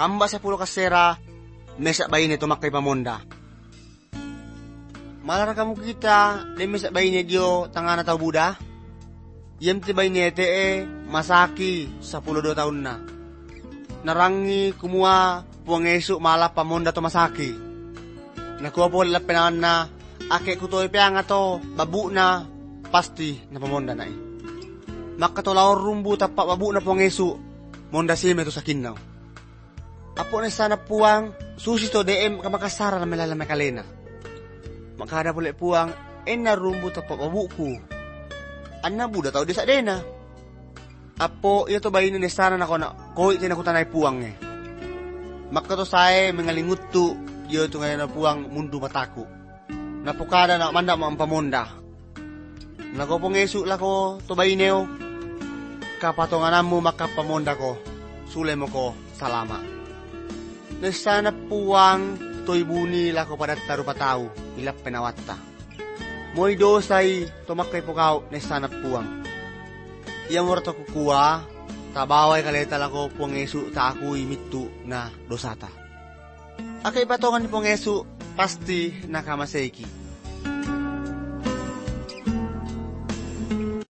kamba 10 kasera, mesa bayi nito makay pamonda. Malara kamu kita, di mesa bayi niya diyo, tangana tau Buda. Yem ti bayi niya masaki, 12 tahun na. Narangi kumua puang esok malah pamonda to masaki. Nakuha po lapenangan na, ake kutoy pianga to, babu na, pasti na pamonda na Makatulawar rumbu tapak babu na puang esok, monda sime to sa kinaw. Apo na sana puang, susi to DM kamakasara na melalame kalena. Makada pula puang, na rumbu tapak babuku. Anna Buda tau desa dena. Apo, iyo to bayi ni sana na ko na, koy tinakutan ay puang Maka to sae mengalingut tu, iyo to ngayon na puang mundo mataku. Napukada na manda mo ang pamonda. Nagopong esu lako to bayi neo. Kapatonganan mo makapamonda ko, sule mo ko salama. Nesana puang toy buni lako pada tarupatao, ilap penawatta. Moy dosay tumakay pukaw nesana puang. Iya mo rato kukuha, tabaway kaleta lako puang esu ta ako imitu na dosata. Akay patongan ni puang esu, pasti nakamaseki.